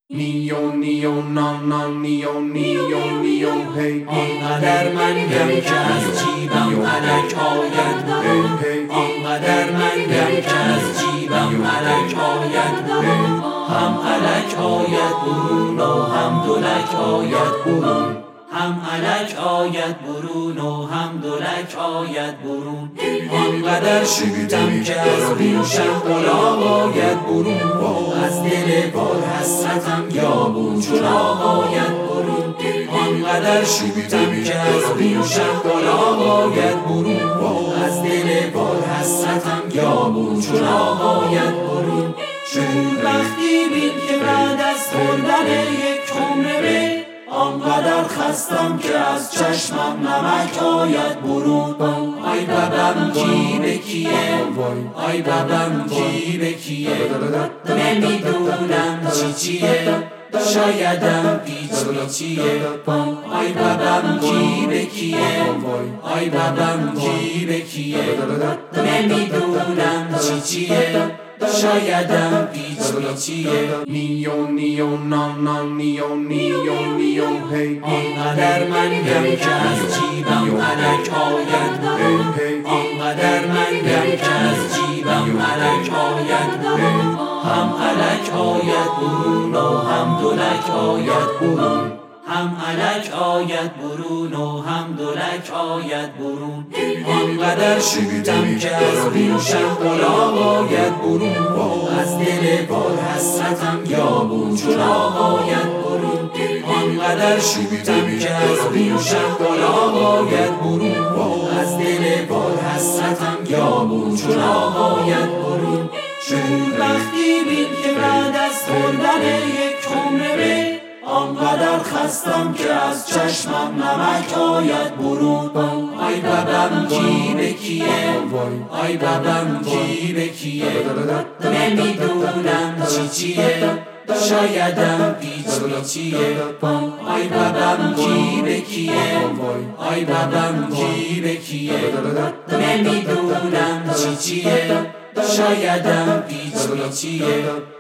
نیو نیو نان نان نیو نیو نیو هی آنقدر منگم که از جیبم الک آید آنقدر منگم که از جیبم الک آید هم الک آید برون و هم دولک آید برون هم الک آید برون و هم دولک آید برون آنقدر شوتم که از ریشم قلاق آید برون از دل پر حسرتم یابون چراغ آید برون آنقدر شوتم که از ریشم قلاق آید برون از دل پر حسرتم یابون چراغ آید برون چه وقتی بین که بعد از خوردن یک عمر آنقدر خستم که از چشمم نمک آید برون آی ببم کی به کیه آی ببم کی به کیه نمیدونم چیه شایدم پیچیه آی ببم کی به کیه آی ببم کی به کیه نمیدونم چیه شایدم پیچیه نیو نیو نان نان نیو نیو نیو هی آنقدر منگم که از جیبم الک آید آنقدر منگم که از جیبم الک آید هم الک آید برون و هم دولک آید برون هم الک آید برون و هم دولک آید برون آنقدر شوتم که از ریشم قلاق آید برون از دل پر حسرتم یابون چراغ آید برون آنقدر شوتم که از ریشم قلاق آید برون از دل پر حسرتم یابون چراغ آید برون چه وقتی بین که بعد از خوردن یک عمر آنقدر خستم که از چشمم نمک آید برون آی ببم کی به کیه آی ببم کی به کیه نمیدونم چیه شایدم پیچیه آی ببم کی به کیه آی ببم کی به کیه نمیدونم چیه شایدم پیچیه